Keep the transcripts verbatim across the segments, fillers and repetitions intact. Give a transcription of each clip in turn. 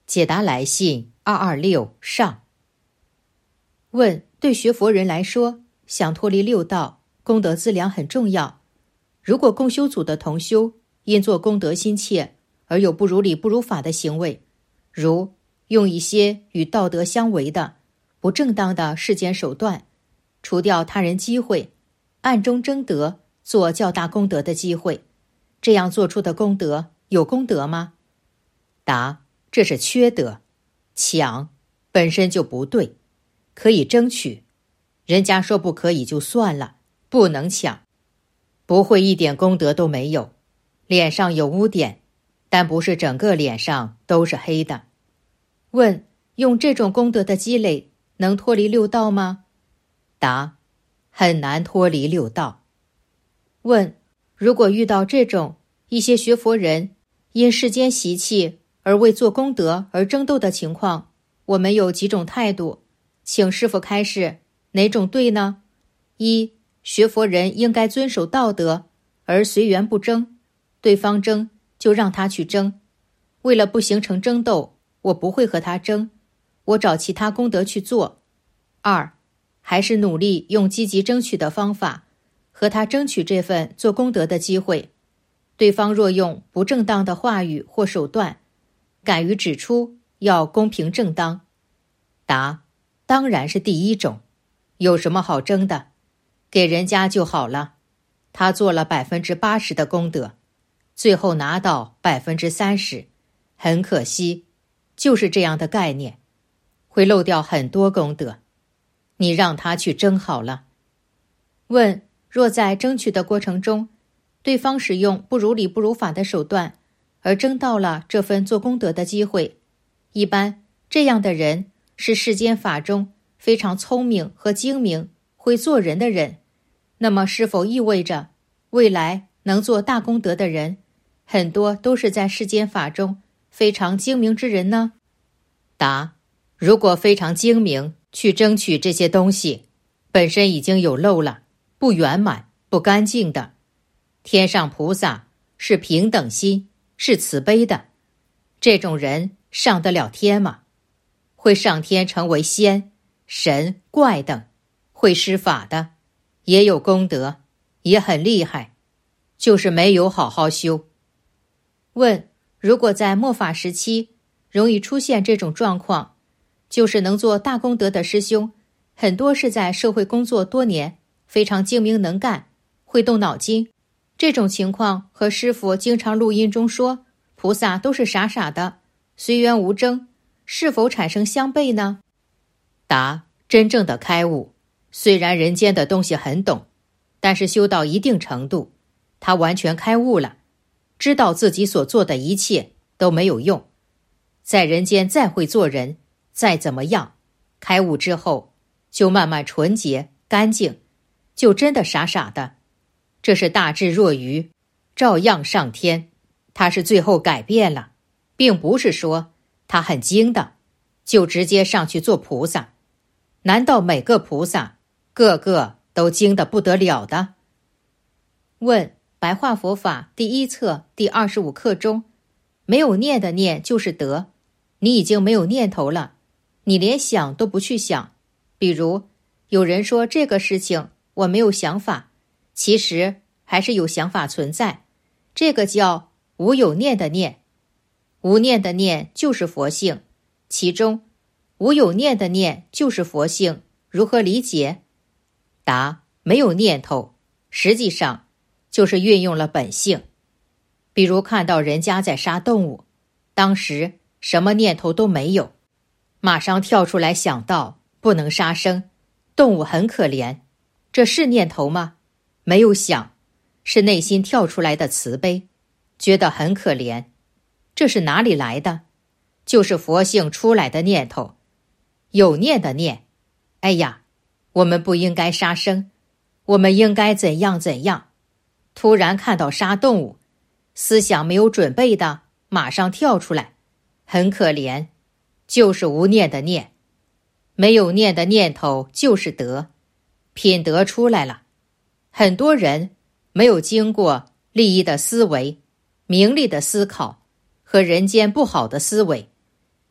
解答来信二二六上。问：对学佛人来说，想脱离六道，功德资粮很重要。如果共修组的同修因做功德心切而有不如理不如法的行为，如用一些与道德相违的不正当的世间手段，除掉他人机会，暗中争得做较大功德的机会，这样做出的功德有功德吗？答：这是缺德，抢本身就不对，可以争取，人家说不可以就算了，不能抢。不会一点功德都没有，脸上有污点，但不是整个脸上都是黑的。问：用这种功德的积累能脱离六道吗？答：很难脱离六道。问：如果遇到这种一些学佛人因世间习气而为做功德而争斗的情况，我们有几种态度，请师父开示，哪种对呢？一、学佛人应该遵守道德而随缘不争，对方争就让他去争，为了不形成争斗，我不会和他争，我找其他功德去做。二、还是努力用积极争取的方法和他争取这份做功德的机会，对方若用不正当的话语或手段，敢于指出要公平正当。答：当然是第一种，有什么好争的？给人家就好了，他做了百分之八十的功德，最后拿到百分之三十，很可惜，就是这样的概念，会漏掉很多功德。你让他去争好了。问：若在争取的过程中，对方使用不如理不如法的手段，而争到了这份做功德的机会，一般这样的人是世间法中非常聪明和精明、会做人的人，那么是否意味着未来能做大功德的人，很多都是在世间法中非常精明之人呢？答：如果非常精明去争取这些东西，本身已经有漏了，不圆满、不干净的。天上菩萨是平等心，是慈悲的，这种人上得了天吗？会上天成为仙、神、怪等，会施法的，也有功德，也很厉害，就是没有好好修。问：如果在末法时期容易出现这种状况，就是能做大功德的师兄，很多是在社会工作多年，非常精明能干，会动脑筋，这种情况和师父经常录音中说菩萨都是傻傻的，随缘无争，是否产生相悖呢？答：真正的开悟，虽然人间的东西很懂，但是修到一定程度，他完全开悟了，知道自己所做的一切都没有用，在人间再会做人，再怎么样，开悟之后就慢慢纯洁干净，就真的傻傻的，这是大智若愚，照样上天。他是最后改变了，并不是说他很精的就直接上去做菩萨。难道每个菩萨个个都精得不得了的？问：白话佛法第一册第二十五课中，没有念的念就是得，你已经没有念头了，你连想都不去想。比如有人说这个事情我没有想法，其实还是有想法存在，这个叫无有念的念。无念的念就是佛性，其中无有念的念就是佛性，如何理解？答：没有念头，实际上就是运用了本性。比如看到人家在杀动物，当时什么念头都没有，马上跳出来想到不能杀生，动物很可怜，这是念头吗？没有想，是内心跳出来的慈悲，觉得很可怜。这是哪里来的？就是佛性出来的念头。有念的念，哎呀，我们不应该杀生，我们应该怎样怎样。突然看到杀动物，思想没有准备的，马上跳出来，很可怜，就是无念的念。没有念的念头就是德，品德出来了。很多人没有经过利益的思维、名利的思考和人间不好的思维，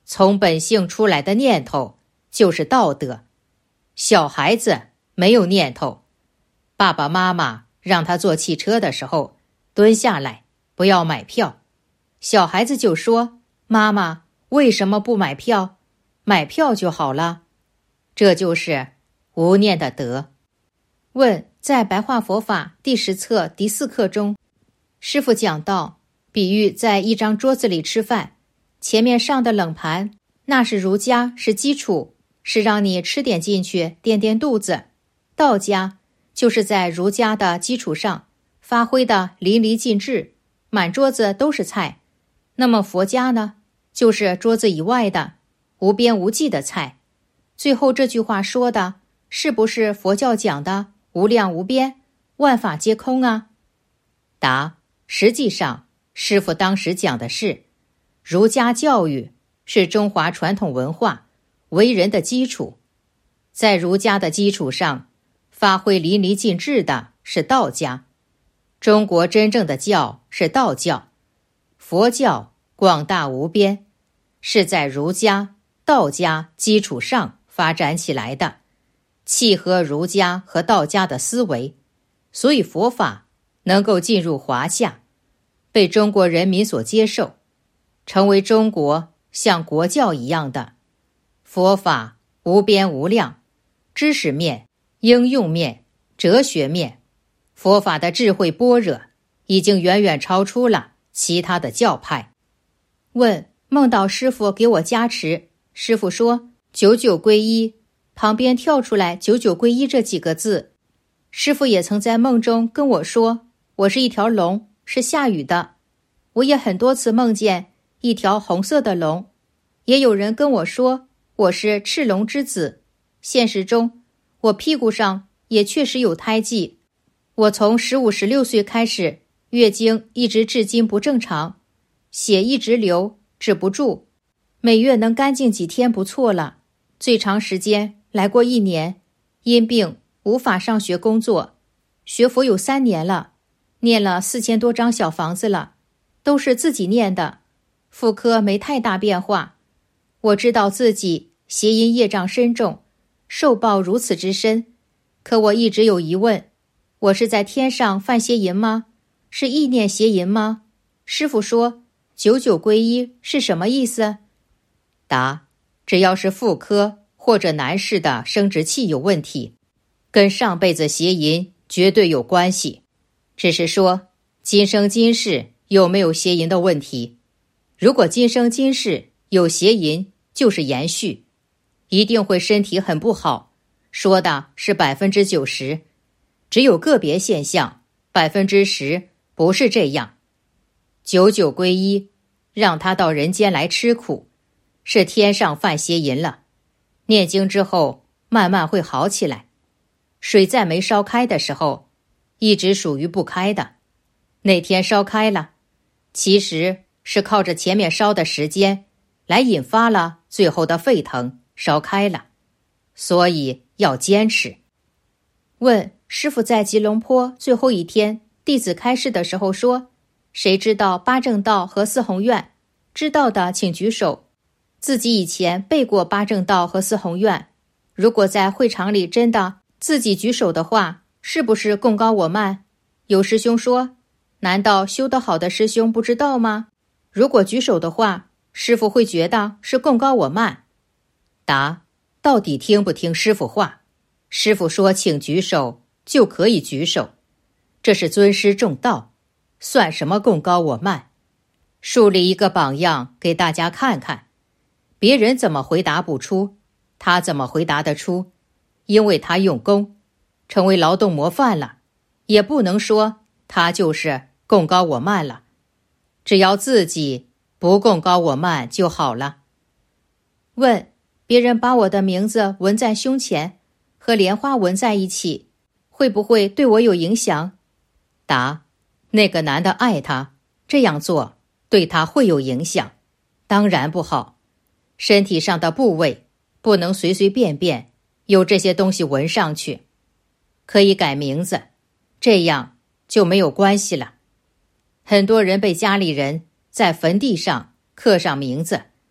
从本性出来的念头就是道德。小孩子没有念头，爸爸妈妈让他坐汽车的时候蹲下来，不要买票。小孩子就说：妈妈，为什么不买票？买票就好了。这就是无念的德。问，在白话佛法第十册第四课中，师父讲到，比喻在一张桌子里吃饭，前面上的冷盘，那是儒家，是基础，是让你吃点进去垫垫肚子。道家就是在儒家的基础上发挥的淋漓尽致，满桌子都是菜。那么佛家呢，就是桌子以外的无边无际的菜。最后这句话说的是不是佛教讲的无量无边，万法皆空啊？答：实际上师父当时讲的是，儒家教育是中华传统文化为人的基础，在儒家的基础上发挥淋漓尽致的是道家。中国真正的教是道教，佛教广大无边，是在儒家、道家基础上发展起来的，契合儒家和道家的思维，所以佛法能够进入华夏，被中国人民所接受，成为中国像国教一样的佛法，无边无量，知识面、应用面、哲学面，佛法的智慧般若已经远远超出了其他的教派。问，梦到师父给我加持，师父说九九归一，旁边跳出来九九归一这几个字。师父也曾在梦中跟我说，我是一条龙，是下雨的。我也很多次梦见一条红色的龙，也有人跟我说我是赤龙之子。现实中我屁股上也确实有胎记，我从十五十六岁开始，月经一直至今不正常，血一直流，止不住，每月能干净几天不错了，最长时间来过一年，因病无法上学工作，学佛有三年了，念了四千多张小房子了，都是自己念的，妇科没太大变化。我知道自己邪淫业障深重，受报如此之深，可我一直有疑问，我是在天上犯邪淫吗？是意念邪淫吗？师父说九九归一是什么意思？答：只要是妇科或者男士的生殖器有问题，跟上辈子邪淫绝对有关系，只是说今生今世有没有邪淫的问题。如果今生今世有邪淫，就是延续，一定会身体很不好，说的是百分之九十，只有个别现象，百分之十不是这样。九九归一，让他到人间来吃苦，是天上犯邪淫了。念经之后慢慢会好起来。水在没烧开的时候一直属于不开的，那天烧开了，其实是靠着前面烧的时间来引发了最后的沸腾，烧开了，所以要坚持。问，师父在吉隆坡最后一天弟子开示的时候说，谁知道八正道和四弘愿？知道的请举手。自己以前背过八正道和四弘愿，如果在会场里真的自己举手的话，是不是贡高我慢？有师兄说，难道修得好的师兄不知道吗？如果举手的话，师父会觉得是贡高我慢。答：到底听不听师父话？师父说请举手就可以举手，这是尊师重道，算什么贡高我慢？树立一个榜样给大家看看，别人怎么回答不出，他怎么回答得出？因为他用功，成为劳动模范了，也不能说他就是贡高我慢了。只要自己不贡高我慢就好了。问，别人把我的名字纹在胸前，和莲花纹在一起，会不会对我有影响？答：那个男的爱他，这样做对他会有影响，当然不好。身体上的部位不能随随便便有这些东西纹上去，可以改名字，这样就没有关系了。很多人被家里人在坟地上刻上名字，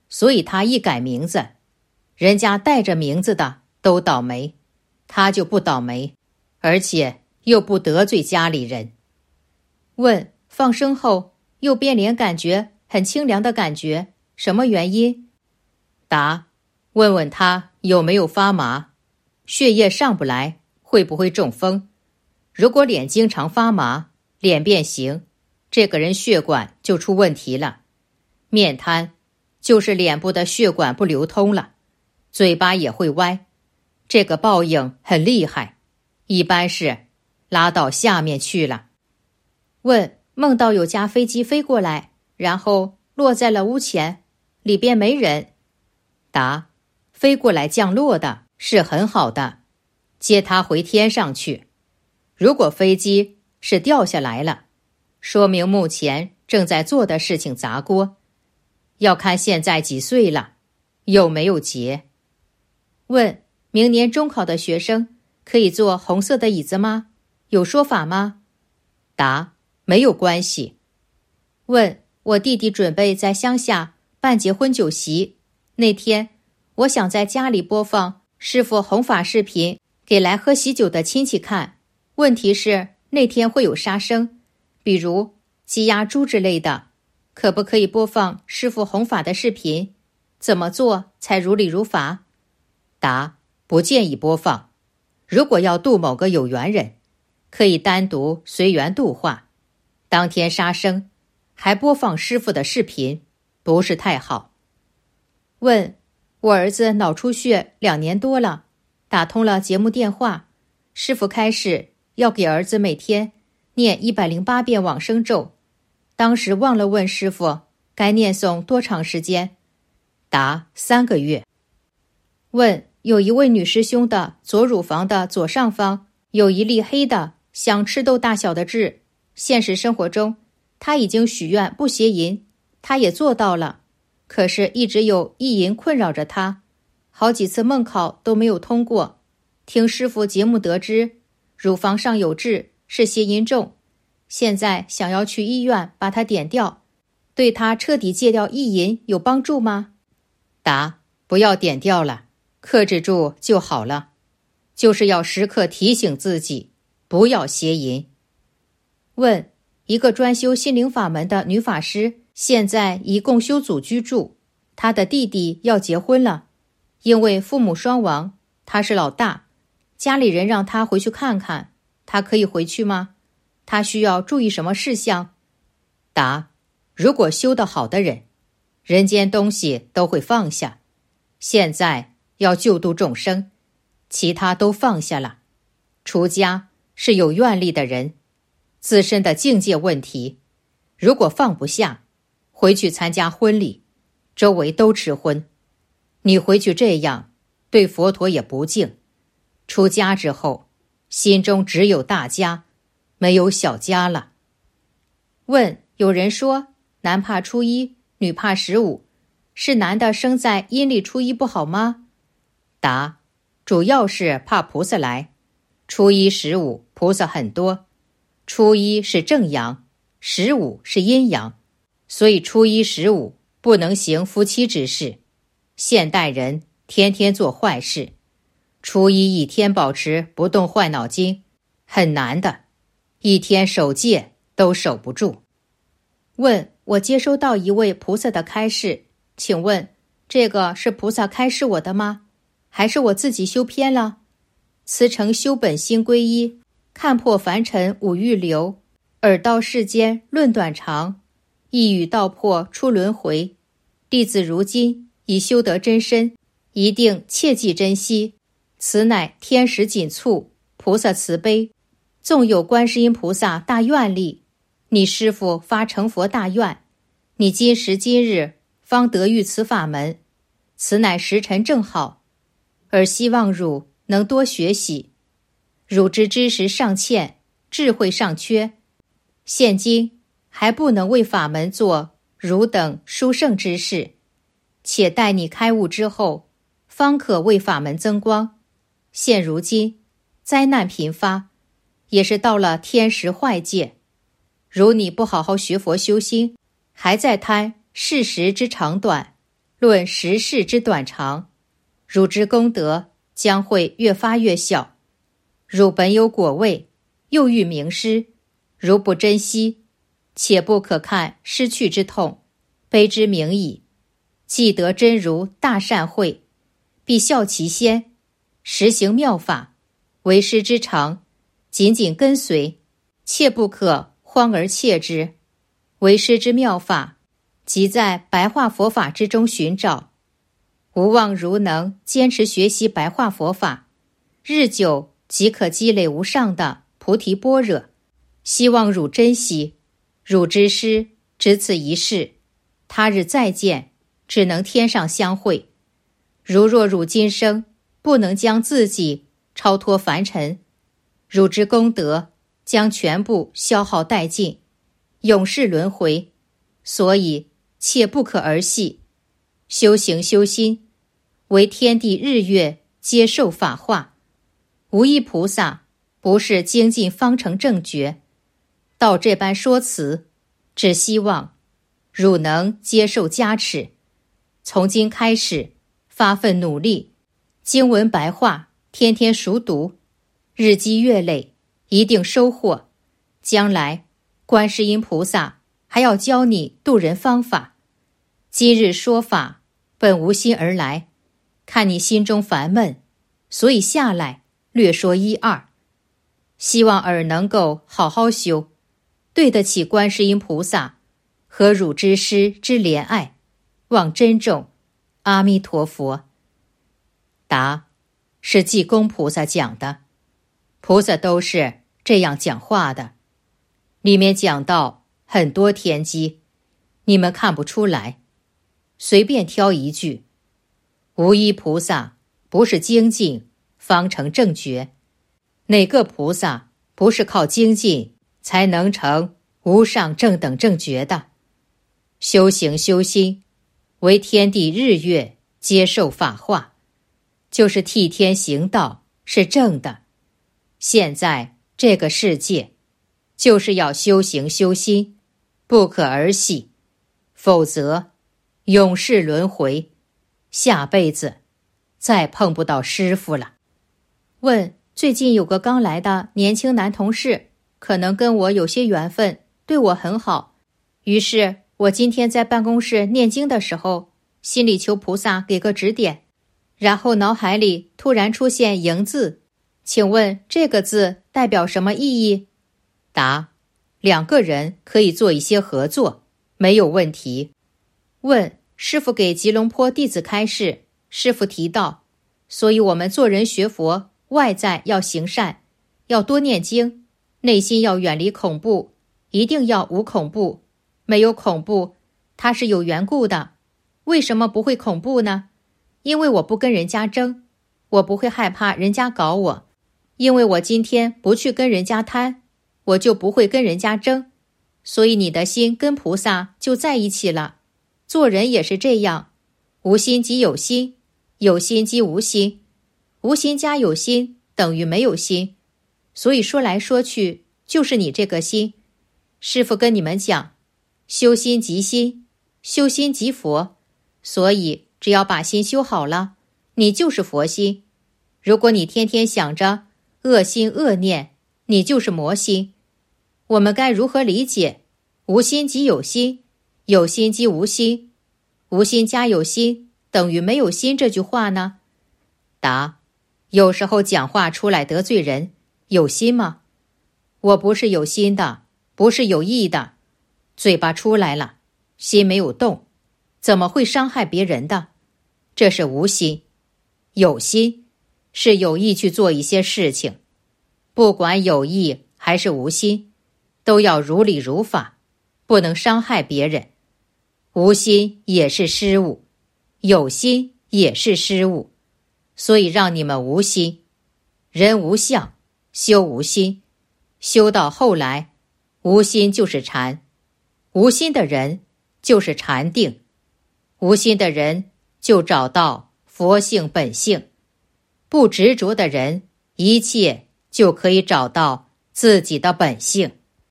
所以他一改名字，人家带着名字的都倒霉，他就不倒霉，而且又不得罪家里人。问：放生后右边脸感觉很清凉的感觉，什么原因？答：问问他有没有发麻，血液上不来，会不会中风？如果脸经常发麻，脸变形，这个人血管就出问题了。面瘫就是脸部的血管不流通了，嘴巴也会歪，这个报应很厉害，一般是拉到下面去了。问：梦到有架飞机飞过来，然后落在了屋前，里边没人。答：飞过来降落的是很好的，接他回天上去。如果飞机是掉下来了，说明目前正在做的事情砸锅，要看现在几岁了，有没有结。问：明年中考的学生可以坐红色的椅子吗？有说法吗？答：没有关系。问：我弟弟准备在乡下办结婚酒席，那天我想在家里播放师父弘法视频给来喝喜酒的亲戚看，问题是那天会有杀生，比如鸡鸭猪之类的，可不可以播放师父弘法的视频？怎么做才如理如法？答：不建议播放。如果要度某个有缘人，可以单独随缘度化，当天杀生还播放师父的视频，不是太好。问：我儿子脑出血两年多了，打通了节目电话，师父开始要给儿子每天念一百零八遍往生咒，当时忘了问师父该念诵多长时间。答：三个月。问：有一位女师兄的左乳房的左上方有一粒黑的像赤豆大小的痣，现实生活中她已经许愿不邪淫，她也做到了，可是一直有意淫困扰着她，好几次梦考都没有通过。听师父节目得知乳房上有痣是邪淫重，现在想要去医院把它点掉，对她彻底戒掉意淫有帮助吗？答：不要点掉了，克制住就好了，就是要时刻提醒自己不要邪淫。问：一个专修心灵法门的女法师现在以共修组居住，她的弟弟要结婚了，因为父母双亡，她是老大，家里人让她回去看看，她可以回去吗？她需要注意什么事项？答：如果修得好的人，人间东西都会放下，现在要救度众生，其他都放下了。出家是有愿力的人，自身的境界问题，如果放不下，回去参加婚礼，周围都吃荤，你回去这样，对佛陀也不敬。出家之后，心中只有大家，没有小家了。问：有人说男怕初一，女怕十五，是男的生在阴历初一不好吗？答：主要是怕菩萨来，初一十五菩萨很多，初一是正阳，十五是阴阳，所以初一十五不能行夫妻之事。现代人天天做坏事，初一一天保持不动坏脑筋很难的，一天守戒都守不住。问：我接收到一位菩萨的开示，请问这个是菩萨开示我的吗？还是我自己修偏了？慈诚修本心归一，看破凡尘五欲流，尔道世间论短长，一语道破出轮回。弟子如今已修得真身，一定切记珍惜，此乃天时紧促，菩萨慈悲，纵有观世音菩萨大愿力，你师父发成佛大愿，你今时今日方得遇此法门，此乃时辰正好，而希望汝能多学习。汝之知识尚欠，智慧尚缺，现今还不能为法门做汝等殊胜之事，且待你开悟之后，方可为法门增光。现如今灾难频发，也是到了天时坏界，如你不好好学佛修心，还在贪事实之长短， 论时世之短长，汝之功德将会越发越小。汝本有果位，又欲名师，如不珍惜，且不可看失去之痛，悲之明矣。既得真如大善慧，必效其先，实行妙法，为师之长，紧紧跟随，切不可荒而切之。为师之妙法，即在白话佛法之中寻找。吾望如能坚持学习白话佛法，日久即可积累无上的菩提般若。希望汝珍惜。汝之师只此一世，他日再见，只能天上相会。如若汝今生不能将自己超脱凡尘，汝之功德将全部消耗殆尽，永世轮回。所以切不可儿戏。修行修心，为天地日月接受法化。无一菩萨不是精进方成正觉。到这般说辞，只希望汝能接受加持。从今开始发奋努力，经文白话天天熟读，日积月累，一定收获。将来观世音菩萨还要教你度人方法。今日说法本无心而来，看你心中烦闷，所以下来略说一二。希望尔能够好好修，对得起观世音菩萨和汝之师之怜爱，望珍重。阿弥陀佛。答：是济公菩萨讲的，菩萨都是这样讲话的。里面讲到很多天机，你们看不出来，随便挑一句。无一菩萨不是精进方成正觉，哪个菩萨不是靠精进才能成无上正等正觉的？修行修心，为天地日月接受法化，就是替天行道，是正的。现在这个世界就是要修行修心，不可儿戏，否则永世轮回，下辈子再碰不到师父了。问：最近有个刚来的年轻男同事，可能跟我有些缘分，对我很好，于是我今天在办公室念经的时候，心里求菩萨给个指点，然后脑海里突然出现迎字，请问这个字代表什么意义？答：两个人可以做一些合作，没有问题。问：师父给吉隆坡弟子开示，师父提到，所以我们做人学佛，外在要行善，要多念经，内心要远离恐怖，一定要无恐怖。没有恐怖，它是有缘故的。为什么不会恐怖呢？因为我不跟人家争，我不会害怕人家搞我。因为我今天不去跟人家贪，我就不会跟人家争。所以你的心跟菩萨就在一起了。做人也是这样，无心即有心，有心即无心，无心加有心等于没有心。所以说来说去，就是你这个心。师父跟你们讲，修心即心，修心即佛，所以只要把心修好了，你就是佛心。如果你天天想着恶心恶念，你就是魔心。我们该如何理解无心即有心，有心即无心，无心加有心等于没有心这句话呢？答：有时候讲话出来得罪人，有心吗？我不是有心的，不是有意的，嘴巴出来了，心没有动，怎么会伤害别人的？这是无心。有心是有意去做一些事情，不管有意还是无心，都要如理如法，不能伤害别人。无心也是失误，有心也是失误，所以让你们无心。人无相，修无心，修到后来，无心就是禅。无心的人就是禅定，无心的人就找到佛性本性，不执着的人，一切就可以找到自己的本性。